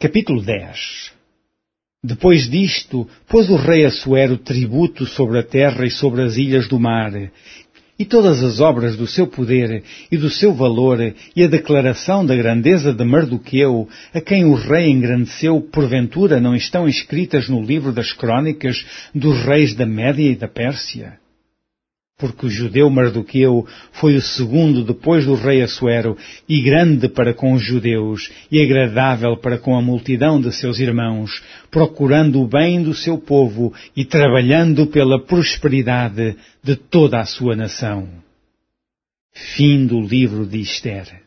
Capítulo 10. Depois disto, pôs o rei Assuero tributo sobre a terra e sobre as ilhas do mar, e todas as obras do seu poder e do seu valor, e a declaração da grandeza de Mardoqueu, a quem o rei engrandeceu, porventura não estão escritas no livro das crônicas dos reis da Média e da Pérsia? Porque o judeu Mardoqueu foi o segundo depois do rei Assuero, e grande para com os judeus, e agradável para com a multidão de seus irmãos, procurando o bem do seu povo e trabalhando pela prosperidade de toda a sua nação. Fim do livro de Ester.